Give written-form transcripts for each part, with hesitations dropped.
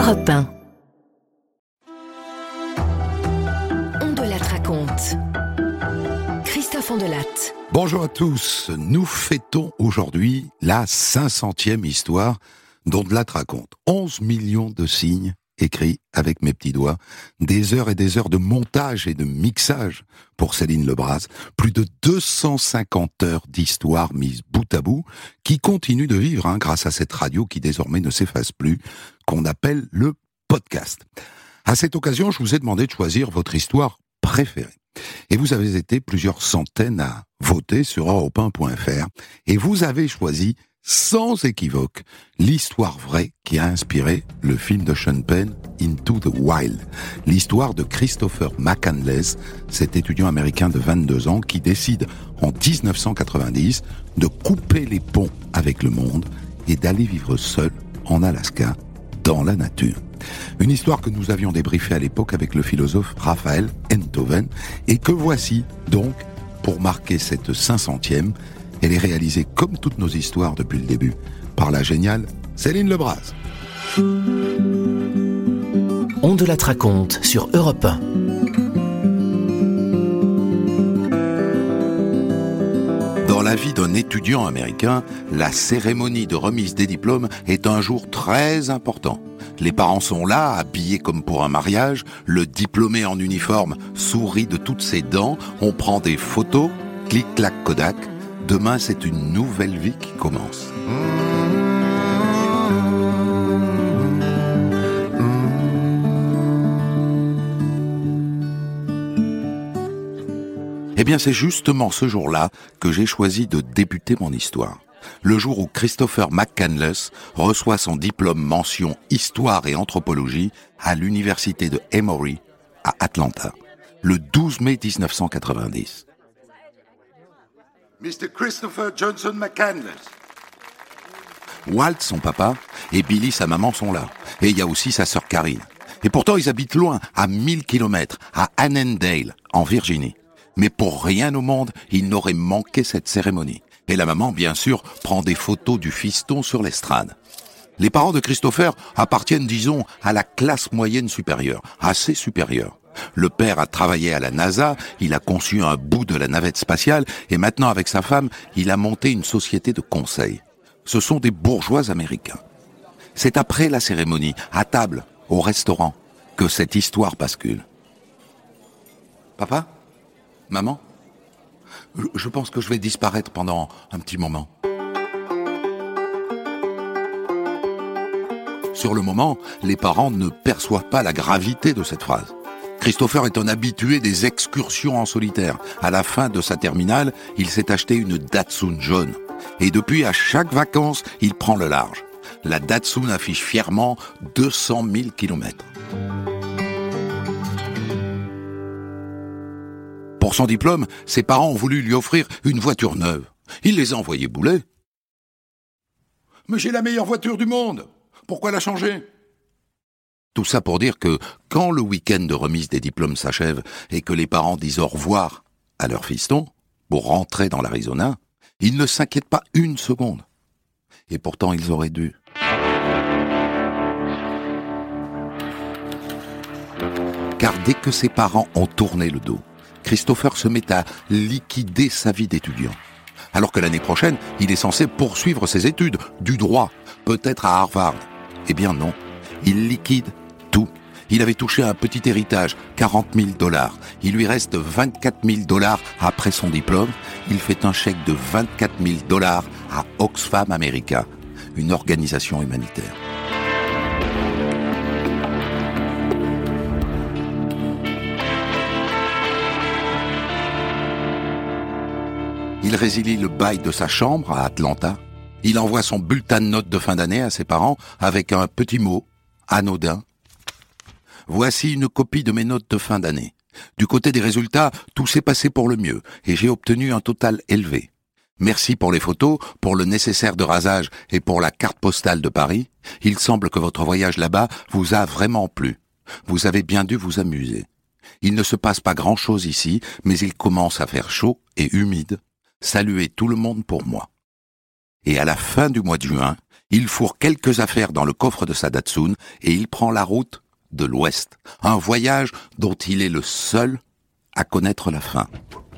Europe 1. Ondelat raconte. Christophe Ondelat. Bonjour à tous, nous fêtons aujourd'hui la 500e histoire d'Ondelat raconte. 11 millions de signes écrits avec mes petits doigts, des heures et des heures de montage et de mixage pour Céline Lebras, plus de 250 heures d'histoire mises bout à bout, qui continuent de vivre grâce à cette radio qui désormais ne s'efface plus, qu'on appelle le podcast. À cette occasion, je vous ai demandé de choisir votre histoire préférée. Et vous avez été plusieurs centaines à voter sur europe1.fr, et vous avez choisi sans équivoque l'histoire vraie qui a inspiré le film de Sean Penn, Into the Wild. L'histoire de Christopher McCandless, cet étudiant américain de 22 ans qui décide en 1990 de couper les ponts avec le monde et d'aller vivre seul en Alaska, dans la nature. Une histoire que nous avions débriefée à l'époque avec le philosophe Raphaël Enthoven et que voici donc pour marquer cette 500e. Elle est réalisée comme toutes nos histoires depuis le début par la géniale Céline Lebras. Ondelat raconte sur Europe 1. Dans la vie d'un étudiant américain, la cérémonie de remise des diplômes est un jour très important. Les parents sont là, habillés comme pour un mariage, le diplômé en uniforme sourit de toutes ses dents, on prend des photos, clic-clac Kodak. Demain, c'est une nouvelle vie qui commence. Eh bien, c'est justement ce jour-là que j'ai choisi de débuter mon histoire. Le jour où Christopher McCandless reçoit son diplôme mention Histoire et Anthropologie à l'université de Emory, à Atlanta, le 12 mai 1990. Mr. Christopher Johnson McCandless. Walt, son papa, et Billy, sa maman, sont là. Et il y a aussi sa sœur Karine. Et pourtant, ils habitent loin, à 1000 kilomètres, à Annandale, en Virginie. Mais pour rien au monde, ils n'auraient manqué cette cérémonie. Et la maman, bien sûr, prend des photos du fiston sur l'estrade. Les parents de Christopher appartiennent, disons, à la classe moyenne supérieure, assez supérieure. Le père a travaillé à la NASA, il a conçu un bout de la navette spatiale et maintenant avec sa femme, il a monté une société de conseil. Ce sont des bourgeois américains. C'est après la cérémonie, à table, au restaurant, que cette histoire bascule. Papa ? Maman ? Je pense que je vais disparaître pendant un petit moment. Sur le moment, les parents ne perçoivent pas la gravité de cette phrase. Christopher est un habitué des excursions en solitaire. À la fin de sa terminale, il s'est acheté une Datsun jaune. Et depuis, à chaque vacances, il prend le large. La Datsun affiche fièrement 200 000 kilomètres. Pour son diplôme, ses parents ont voulu lui offrir une voiture neuve. Il les a envoyés bouler. « Mais j'ai la meilleure voiture du monde. Pourquoi la changer ?» Tout ça pour dire que quand le week-end de remise des diplômes s'achève et que les parents disent au revoir à leur fiston pour rentrer dans l'Arizona, ils ne s'inquiètent pas une seconde. Et pourtant, ils auraient dû. Car dès que ses parents ont tourné le dos, Christopher se met à liquider sa vie d'étudiant. Alors que l'année prochaine, il est censé poursuivre ses études, du droit, peut-être à Harvard. Eh bien non, il liquide tout. Il avait touché un petit héritage, 40 000 $. Il lui reste 24 000 $ après son diplôme. Il fait un chèque de 24 000 $ à Oxfam America, une organisation humanitaire. Il résilie le bail de sa chambre à Atlanta. Il envoie son bulletin de notes de fin d'année à ses parents avec un petit mot, anodin. Voici une copie de mes notes de fin d'année. Du côté des résultats, tout s'est passé pour le mieux et j'ai obtenu un total élevé. Merci pour les photos, pour le nécessaire de rasage et pour la carte postale de Paris. Il semble que votre voyage là-bas vous a vraiment plu. Vous avez bien dû vous amuser. Il ne se passe pas grand-chose ici, mais il commence à faire chaud et humide. Saluez tout le monde pour moi. Et à la fin du mois de juin, Il fourre quelques affaires dans le coffre de sa Datsun et il prend la route de l'Ouest. Un voyage dont il est le seul à connaître la fin.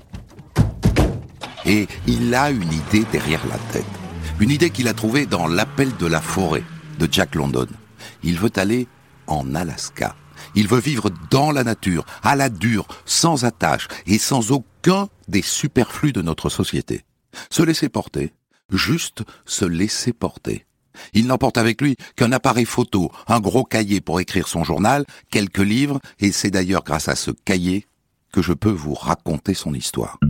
Et il a une idée derrière la tête. Une idée qu'il a trouvée dans L'Appel de la forêt de Jack London. Il veut aller en Alaska. Il veut vivre dans la nature, à la dure, sans attache et sans aucun des superflus de notre société. Se laisser porter, juste se laisser porter. Il n'emporte avec lui qu'un appareil photo, un gros cahier pour écrire son journal, quelques livres, et c'est d'ailleurs grâce à ce cahier que je peux vous raconter son histoire.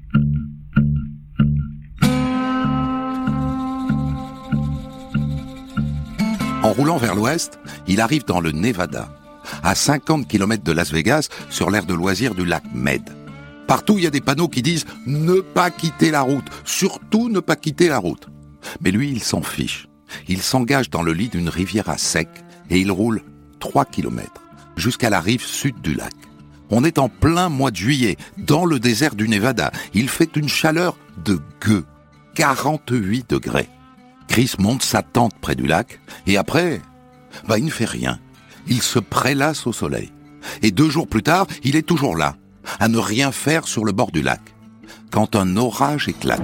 En roulant vers l'ouest, il arrive dans le Nevada, à 50 km de Las Vegas, sur l'aire de loisirs du lac Mead. Partout, il y a des panneaux qui disent « Ne pas quitter la route, surtout ne pas quitter la route ». Mais lui, il s'en fiche. Il s'engage dans le lit d'une rivière à sec et il roule 3 km jusqu'à la rive sud du lac. On est en plein mois de juillet, dans le désert du Nevada. Il fait une chaleur de gueux, 48 degrés. Chris monte sa tente près du lac et après, il ne fait rien. Il se prélasse au soleil. Et 2 jours plus tard, il est toujours là, à ne rien faire sur le bord du lac, quand un orage éclate.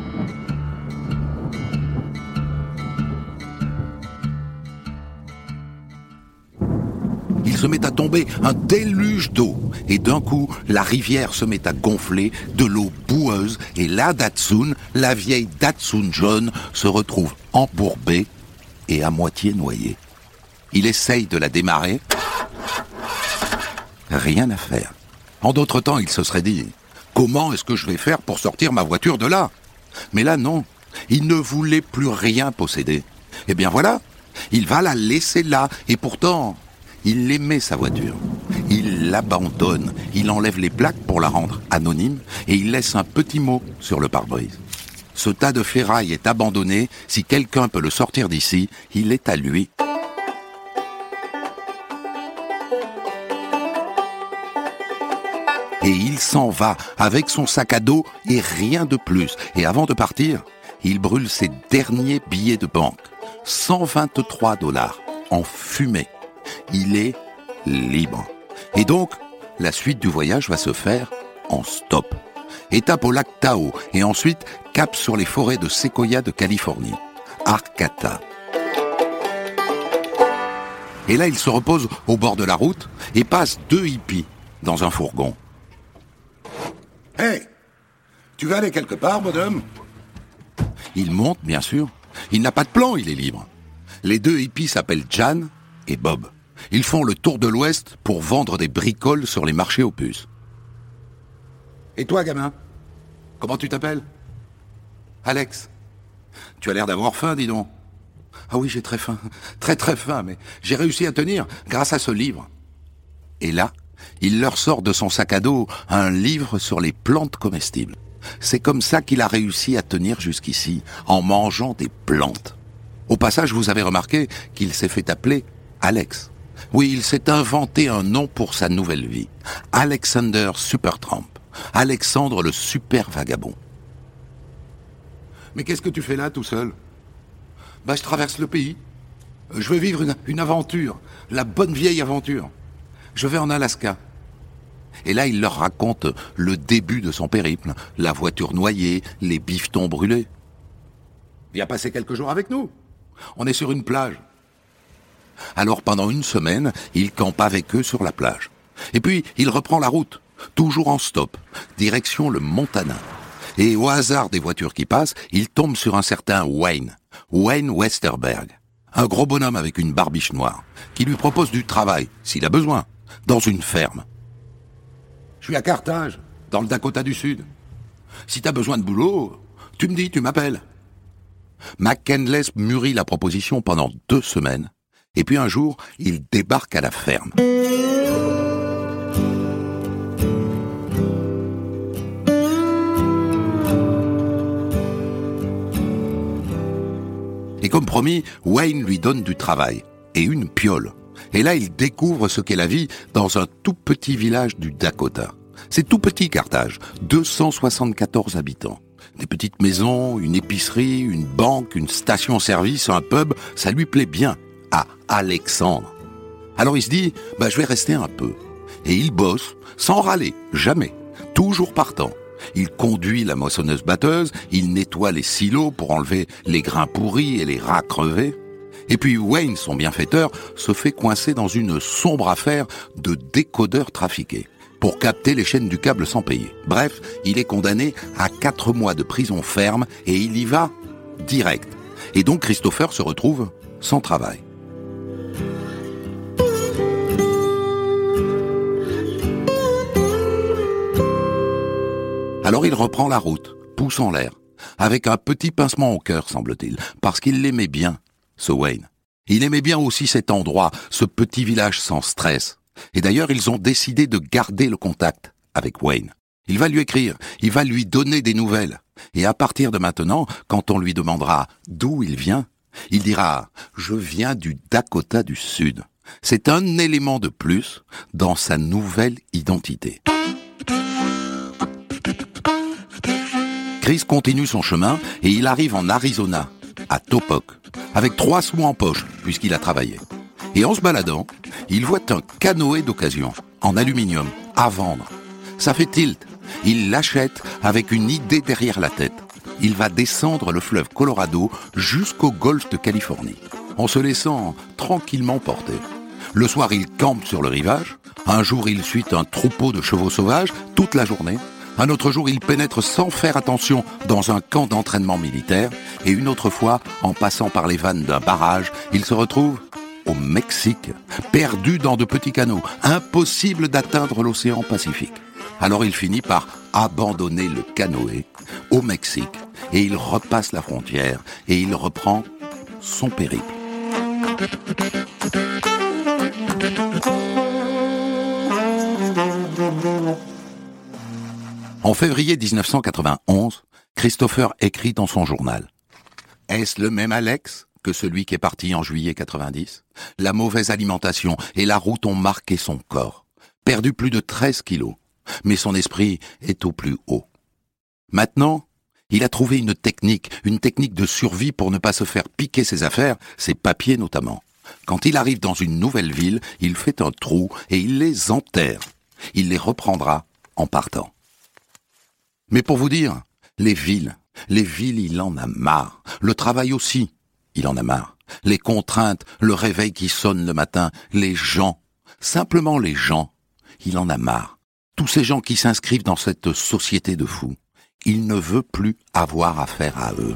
Il se met à tomber un déluge d'eau. Et d'un coup, la rivière se met à gonfler, de l'eau boueuse, et la Datsun, la vieille Datsun jaune, se retrouve embourbée et à moitié noyée. Il essaye de la démarrer. Rien à faire. En d'autres temps, il se serait dit « Comment est-ce que je vais faire pour sortir ma voiture de là ?» Mais là, non. Il ne voulait plus rien posséder. Eh bien voilà, il va la laisser là. Et pourtant, il aimait sa voiture. Il l'abandonne. Il enlève les plaques pour la rendre anonyme et il laisse un petit mot sur le pare-brise. Ce tas de ferraille est abandonné. Si quelqu'un peut le sortir d'ici, il est à lui. Et il s'en va avec son sac à dos et rien de plus. Et avant de partir, il brûle ses derniers billets de banque. 123 $ en fumée. Il est libre. Et donc, la suite du voyage va se faire en stop. Étape au lac Tahoe et ensuite cap sur les forêts de séquoia de Californie. Arcata. Et là, il se repose au bord de la route et passe 2 hippies dans un fourgon. « Hey, tu vas aller quelque part, bonhomme ?» Il monte, bien sûr. Il n'a pas de plan, il est libre. Les 2 hippies s'appellent Jan et Bob. Ils font le tour de l'Ouest pour vendre des bricoles sur les marchés aux puces. « Et toi, gamin, comment tu t'appelles ?»« Alex. Tu as l'air d'avoir faim, dis donc. »« Ah oui, j'ai très faim. Très très faim, mais j'ai réussi à tenir grâce à ce livre. » Et là, il leur sort de son sac à dos un livre sur les plantes comestibles. C'est comme ça qu'il a réussi à tenir jusqu'ici, en mangeant des plantes. Au passage, vous avez remarqué qu'il s'est fait appeler Alex. Oui, il s'est inventé un nom pour sa nouvelle vie. Alexander Supertramp. Alexandre le super vagabond. « Mais qu'est-ce que tu fais là, tout seul ?»« Je traverse le pays. Je veux vivre une aventure, la bonne vieille aventure. Je vais en Alaska. » Et là, il leur raconte le début de son périple, la voiture noyée, les bifetons brûlés. « Viens passer quelques jours avec nous. On est sur une plage. » Alors pendant 1 semaine, il campe avec eux sur la plage. Et puis, il reprend la route, toujours en stop, direction le Montana. Et au hasard des voitures qui passent, il tombe sur un certain Wayne Westerberg, un gros bonhomme avec une barbiche noire, qui lui propose du travail, s'il a besoin, dans une ferme. « Je suis à Carthage, dans le Dakota du Sud. Si t'as besoin de boulot, tu me dis, tu m'appelles. » McCandless mûrit la proposition pendant 2 semaines, et puis un jour, il débarque à la ferme. Et comme promis, Wayne lui donne du travail, et une piole. Et là, il découvre ce qu'est la vie dans un tout petit village du Dakota. C'est tout petit, Carthage, 274 habitants. Des petites maisons, une épicerie, une banque, une station-service, un pub, ça lui plaît bien à Alexandre. Alors il se dit, je vais rester un peu. Et il bosse, sans râler, jamais, toujours partant. Il conduit la moissonneuse-batteuse, il nettoie les silos pour enlever les grains pourris et les rats crevés. Et puis Wayne, son bienfaiteur, se fait coincer dans une sombre affaire de décodeur trafiqué pour capter les chaînes du câble sans payer. Bref, il est condamné à 4 mois de prison ferme et il y va direct. Et donc Christopher se retrouve sans travail. Alors il reprend la route, pouce en l'air, avec un petit pincement au cœur, semble-t-il, parce qu'il l'aimait bien, ce Wayne. Il aimait bien aussi cet endroit, ce petit village sans stress. Et d'ailleurs, ils ont décidé de garder le contact avec Wayne. Il va lui écrire, il va lui donner des nouvelles. Et à partir de maintenant, quand on lui demandera d'où il vient, il dira « Je viens du Dakota du Sud ». C'est un élément de plus dans sa nouvelle identité. Chris continue son chemin et il arrive en Arizona, à Topok, avec 3 sous en poche, puisqu'il a travaillé. Et en se baladant, il voit un canoë d'occasion, en aluminium, à vendre. Ça fait tilt. Il l'achète avec une idée derrière la tête. Il va descendre le fleuve Colorado jusqu'au golfe de Californie, en se laissant tranquillement porter. Le soir, il campe sur le rivage. Un jour, il suit un troupeau de chevaux sauvages toute la journée. Un autre jour, il pénètre sans faire attention dans un camp d'entraînement militaire. Et une autre fois, en passant par les vannes d'un barrage, il se retrouve au Mexique, perdu dans de petits canaux, impossible d'atteindre l'océan Pacifique. Alors il finit par abandonner le canoë au Mexique et il repasse la frontière et il reprend son périple. En février 1991, Christopher écrit dans son journal « Est-ce le même Alex que celui qui est parti en juillet 90 ? La mauvaise alimentation et la route ont marqué son corps. Perdu plus de 13 kilos, mais son esprit est au plus haut. Maintenant, il a trouvé une technique de survie pour ne pas se faire piquer ses affaires, ses papiers notamment. Quand il arrive dans une nouvelle ville, il fait un trou et il les enterre. Il les reprendra en partant. Mais pour vous dire, les villes, il en a marre. Le travail aussi, il en a marre. Les contraintes, le réveil qui sonne le matin, les gens, simplement les gens, il en a marre. Tous ces gens qui s'inscrivent dans cette société de fous, il ne veut plus avoir affaire à eux.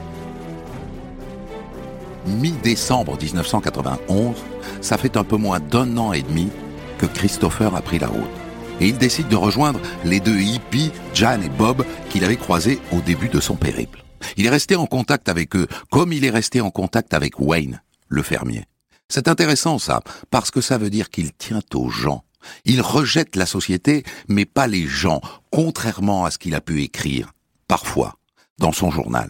Mi-décembre 1991, ça fait un peu moins d'1 an et demi que Christopher a pris la route. Et il décide de rejoindre les 2 hippies, Jan et Bob, qu'il avait croisés au début de son périple. Il est resté en contact avec eux, comme il est resté en contact avec Wayne, le fermier. C'est intéressant ça, parce que ça veut dire qu'il tient aux gens. Il rejette la société, mais pas les gens, contrairement à ce qu'il a pu écrire, parfois, dans son journal.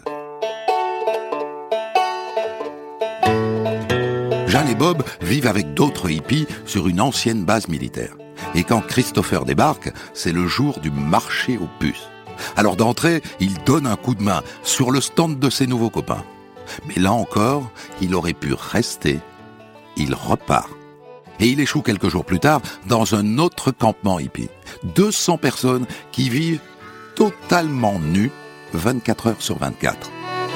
Jan et Bob vivent avec d'autres hippies sur une ancienne base militaire. Et quand Christopher débarque, c'est le jour du marché aux puces. Alors d'entrée, il donne un coup de main sur le stand de ses nouveaux copains. Mais là encore, il aurait pu rester. Il repart. Et il échoue quelques jours plus tard dans un autre campement hippie. 200 personnes qui vivent totalement nues 24 heures sur 24.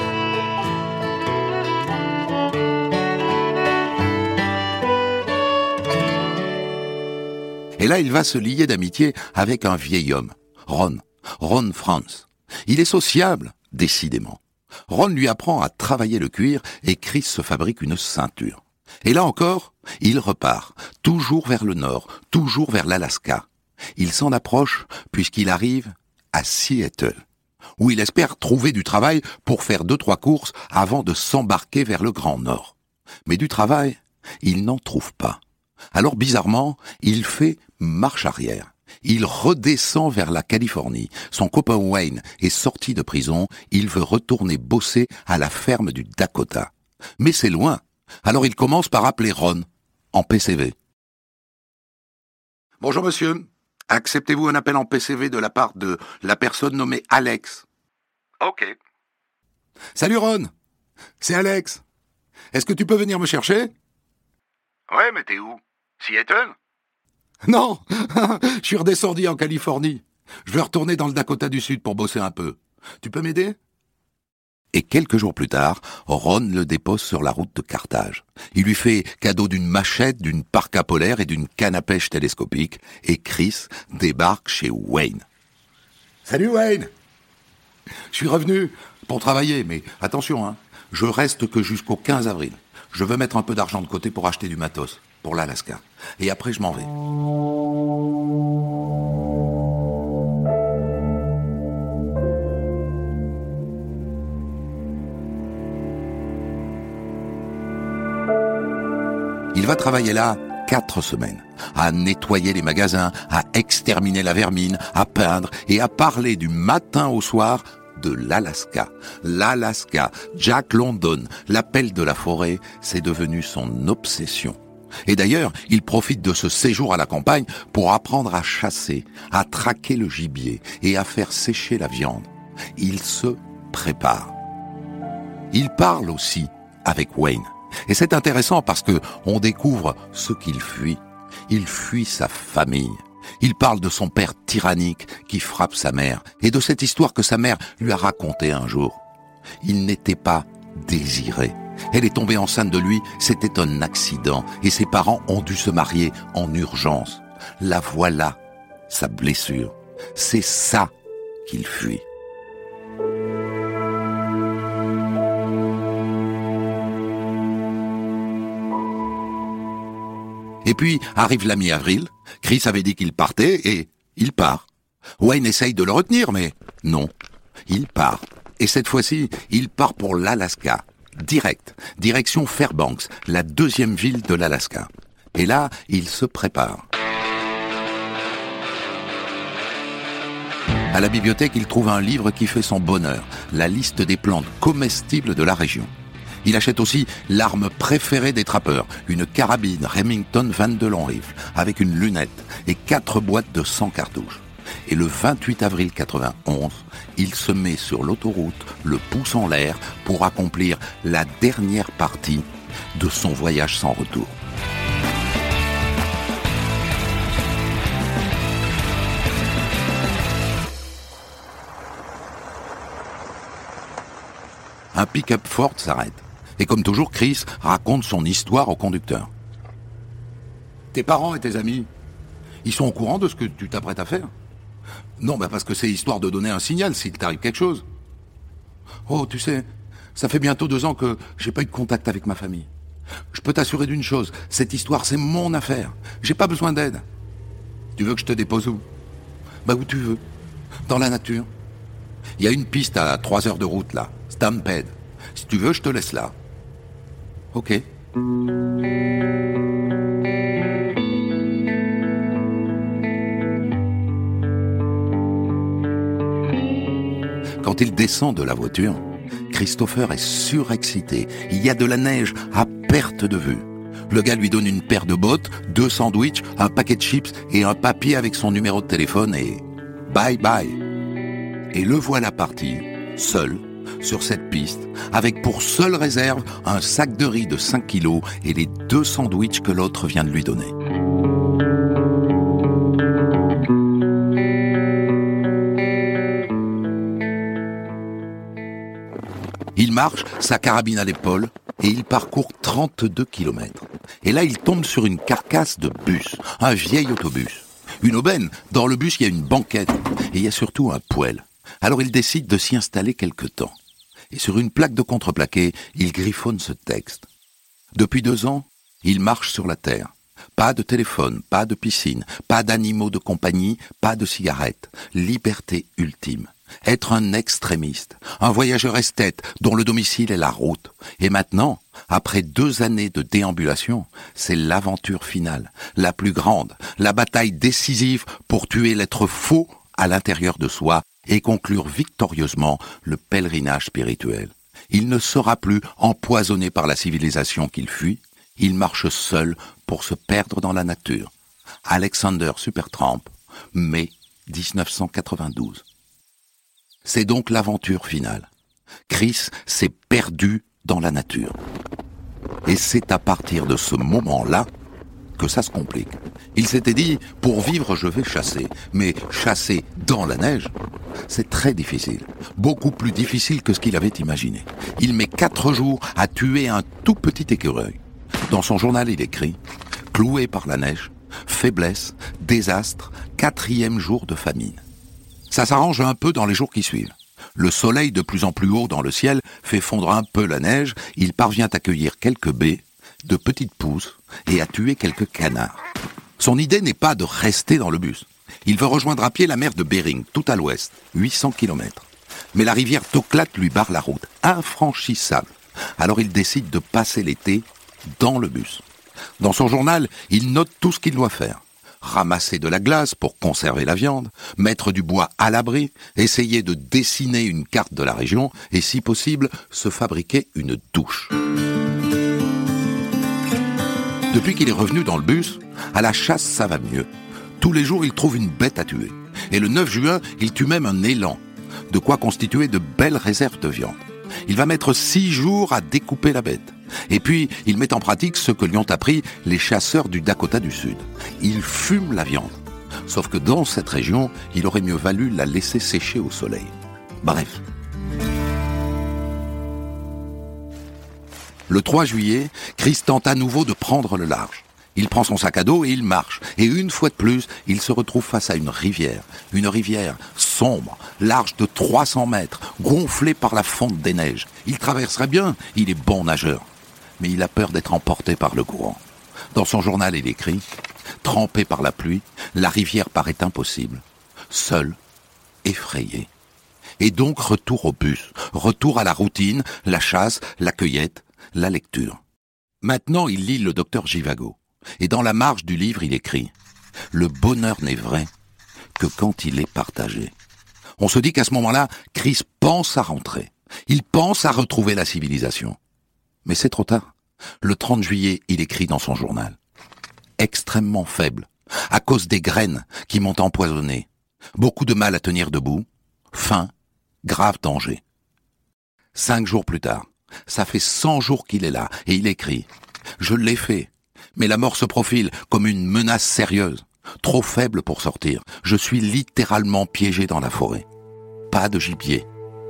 Et là, il va se lier d'amitié avec un vieil homme, Ron Franz. Il est sociable, décidément. Ron lui apprend à travailler le cuir et Chris se fabrique une ceinture. Et là encore, il repart, toujours vers le nord, toujours vers l'Alaska. Il s'en approche puisqu'il arrive à Seattle, où il espère trouver du travail pour faire 2-3 courses avant de s'embarquer vers le Grand Nord. Mais du travail, il n'en trouve pas. Alors bizarrement, il fait marche arrière. Il redescend vers la Californie. Son copain Wayne est sorti de prison. Il veut retourner bosser à la ferme du Dakota. Mais c'est loin. Alors il commence par appeler Ron, en PCV. « Bonjour monsieur, acceptez-vous un appel en PCV de la part de la personne nommée Alex ?»« Ok. Salut Ron, c'est Alex. Est-ce que tu peux venir me chercher? Ouais, mais t'es où? Seattle? Non, je suis redescendu en Californie. Je vais retourner dans le Dakota du Sud pour bosser un peu. Tu peux m'aider? Et quelques jours plus tard, Ron le dépose sur la route de Carthage. Il lui fait cadeau d'une machette, d'une parka polaire et d'une canne à pêche télescopique. Et Chris débarque chez Wayne. Salut Wayne! Je suis revenu pour travailler, mais attention, hein, je reste que jusqu'au 15 avril. Je veux mettre un peu d'argent de côté pour acheter du matos, pour l'Alaska. Et après, je m'en vais. Il va travailler là 4 semaines, à nettoyer les magasins, à exterminer la vermine, à peindre et à parler du matin au soir de l'Alaska. L'Alaska, Jack London, l'appel de la forêt, c'est devenu son obsession. Et d'ailleurs, il profite de ce séjour à la campagne pour apprendre à chasser, à traquer le gibier et à faire sécher la viande. Il se prépare. Il parle aussi avec Wayne. Et c'est intéressant parce que on découvre ce qu'il fuit. Il fuit sa famille. Il parle de son père tyrannique qui frappe sa mère et de cette histoire que sa mère lui a racontée un jour. Il n'était pas désiré. Elle est tombée enceinte de lui, c'était un accident et ses parents ont dû se marier en urgence. La voilà, sa blessure. C'est ça qu'il fuit. Et puis arrive la mi-avril, Chris avait dit qu'il partait et il part. Wayne essaye de le retenir, mais non, il part. Et cette fois-ci, il part pour l'Alaska, direct, direction Fairbanks, la 2e ville de l'Alaska. Et là, il se prépare. À la bibliothèque, il trouve un livre qui fait son bonheur, la liste des plantes comestibles de la région. Il achète aussi l'arme préférée des trappeurs, une carabine Remington 22 long rifle, avec une lunette et 4 boîtes de 100 cartouches. Et le 28 avril 91, il se met sur l'autoroute, le pouce en l'air, pour accomplir la dernière partie de son voyage sans retour. Un pick-up Ford s'arrête. Et comme toujours, Chris raconte son histoire au conducteur. Tes parents et tes amis, ils sont au courant de ce que tu t'apprêtes à faire? Non, parce que c'est histoire de donner un signal s'il t'arrive quelque chose. Oh, tu sais, ça fait bientôt 2 ans que j'ai pas eu de contact avec ma famille. Je peux t'assurer d'une chose, cette histoire, c'est mon affaire. J'ai pas besoin d'aide. Tu veux que je te dépose où? Où tu veux. Dans la nature. Il y a une piste à 3 heures de route, là. Stampede. Si tu veux, je te laisse là. Ok. Quand il descend de la voiture, Christopher est surexcité. Il y a de la neige à perte de vue. Le gars lui donne une paire de bottes, 2 sandwichs, un paquet de chips et un papier avec son numéro de téléphone et bye bye. Et le voilà parti, seul, sur cette piste, avec pour seule réserve un sac de riz de 5 kilos et les 2 sandwichs que l'autre vient de lui donner. Il marche, sa carabine à l'épaule, et il parcourt 32 kilomètres. Et là, il tombe sur une carcasse de bus, un vieil autobus. Une aubaine, dans le bus, il y a une banquette, et il y a surtout un poêle. Alors il décide de s'y installer quelque temps. Et sur une plaque de contreplaqué, il griffonne ce texte. Depuis 2 ans, il marche sur la terre. Pas de téléphone, pas de piscine, pas d'animaux de compagnie, pas de cigarettes. Liberté ultime. Être un extrémiste, un voyageur esthète dont le domicile est la route. Et maintenant, après 2 années de déambulation, c'est l'aventure finale, la plus grande, la bataille décisive pour tuer l'être faux à l'intérieur de soi et conclure victorieusement le pèlerinage spirituel. Il ne sera plus empoisonné par la civilisation qu'il fuit, il marche seul pour se perdre dans la nature. Alexander Supertramp, mai 1992. C'est donc l'aventure finale. Chris s'est perdu dans la nature. Et c'est à partir de ce moment-là que ça se complique. Il s'était dit, pour vivre, je vais chasser. Mais chasser dans la neige, c'est très difficile. Beaucoup plus difficile que ce qu'il avait imaginé. Il met 4 jours à tuer un tout petit écureuil. Dans son journal, il écrit « Cloué par la neige, faiblesse, désastre, 4e jour de famine ». Ça s'arrange un peu dans les jours qui suivent. Le soleil, de plus en plus haut dans le ciel, fait fondre un peu la neige. Il parvient à cueillir quelques baies, de petites pousses, et à tuer quelques canards. Son idée n'est pas de rester dans le bus. Il veut rejoindre à pied la mer de Bering, tout à l'ouest, 800 km. Mais la rivière Toklat lui barre la route, infranchissable. Alors il décide de passer l'été dans le bus. Dans son journal, il note tout ce qu'il doit faire. Ramasser de la glace pour conserver la viande, mettre du bois à l'abri, essayer de dessiner une carte de la région et, si possible, se fabriquer une douche. Depuis qu'il est revenu dans le bus, à la chasse, ça va mieux. Tous les jours, il trouve une bête à tuer. Et le 9 juin, il tue même un élan. De quoi constituer de belles réserves de viande. Il va mettre 6 jours à découper la bête. Et puis, il met en pratique ce que lui ont appris les chasseurs du Dakota du Sud. Il fume la viande. Sauf que dans cette région, il aurait mieux valu la laisser sécher au soleil. Bref. Le 3 juillet, Chris tente à nouveau de prendre le large. Il prend son sac à dos et il marche. Et une fois de plus, il se retrouve face à une rivière. Une rivière sombre, large de 300 mètres, gonflée par la fonte des neiges. Il traverserait bien, il est bon nageur. Mais il a peur d'être emporté par le courant. Dans son journal, il écrit « Trempé par la pluie, la rivière paraît impossible. Seul, effrayé. » Et donc retour au bus, retour à la routine, la chasse, la cueillette, la lecture. Maintenant, il lit le docteur Zhivago. Et dans la marge du livre, il écrit « Le bonheur n'est vrai que quand il est partagé. » On se dit qu'à ce moment-là, Chris pense à rentrer. Il pense à retrouver la civilisation. Mais c'est trop tard. Le 30 juillet, il écrit dans son journal « Extrêmement faible, à cause des graines qui m'ont empoisonné. Beaucoup de mal à tenir debout. Faim, grave danger. » 5 jours plus tard, ça fait 100 jours qu'il est là, et il écrit « Je l'ai fait, mais la mort se profile comme une menace sérieuse. Trop faible pour sortir. Je suis littéralement piégé dans la forêt. Pas de gibier. »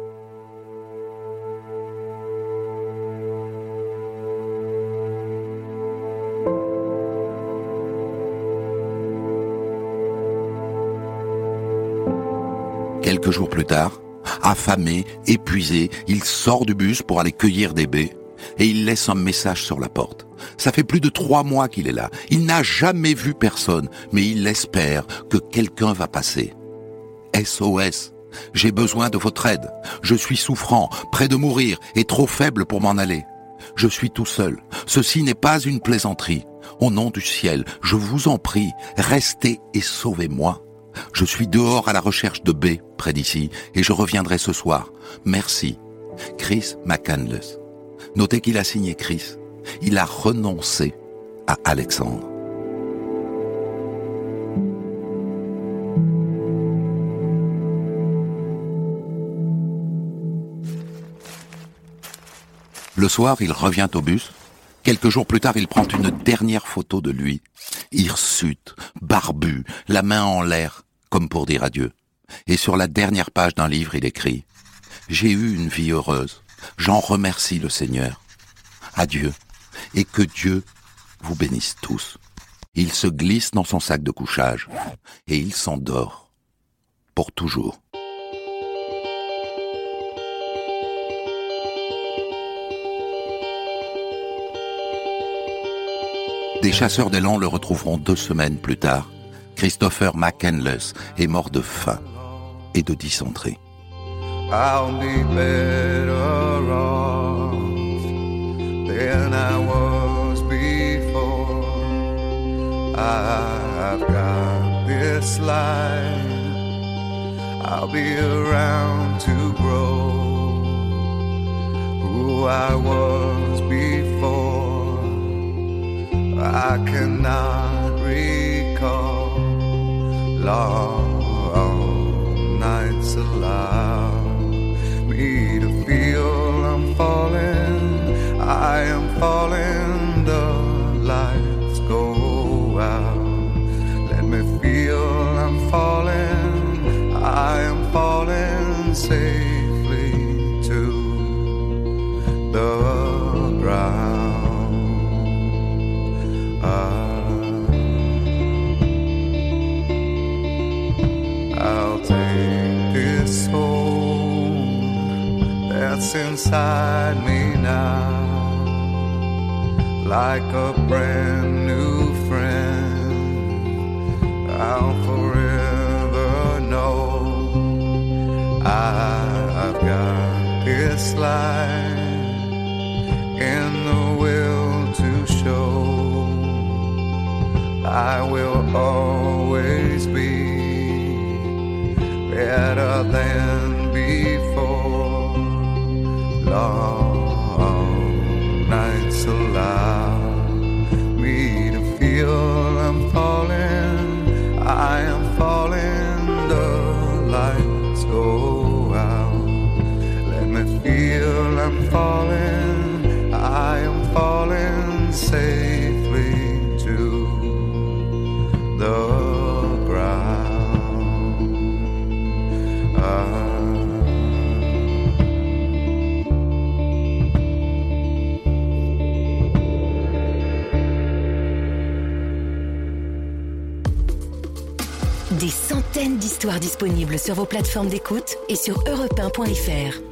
Quelques jours plus tard, affamé, épuisé, il sort du bus pour aller cueillir des baies et il laisse un message sur la porte. Ça fait plus de 3 mois qu'il est là. Il n'a jamais vu personne, mais il espère que quelqu'un va passer. SOS, j'ai besoin de votre aide. Je suis souffrant, près de mourir et trop faible pour m'en aller. Je suis tout seul. Ceci n'est pas une plaisanterie. Au nom du ciel, je vous en prie, restez et sauvez-moi. Je suis dehors à la recherche de baies près d'ici et je reviendrai ce soir. Merci. Chris McCandless. Notez qu'il a signé Chris. Il a renoncé à Alexandre. Le soir, il revient au bus. Quelques jours plus tard, il prend une dernière photo de lui, hirsute, barbu, la main en l'air, comme pour dire adieu. Et sur la dernière page d'un livre, il écrit « J'ai eu une vie heureuse, j'en remercie le Seigneur. Adieu, et que Dieu vous bénisse tous. » Il se glisse dans son sac de couchage, et il s'endort, pour toujours. Des chasseurs d'élan le retrouveront 2 semaines plus tard. Christopher McCandless est mort de faim et de dysenterie. I'll be better off than I was before. I've got this life. I'll be around to grow who I was before. I cannot recall long nights aloud. me to feel I'm falling, I am falling, the lights go out. Let me feel I'm falling, I am falling safely to the ground. I'll take this home that's inside me now, like a brand new friend. I'll forever know I've got this light in the will to show. I will always be better than before. Long nights allow me to feel I'm falling, I am falling, the lights go out. Let me feel I'm falling, I am falling safely to the ground. Des centaines d'histoires disponibles sur vos plateformes d'écoute et sur europe1.fr.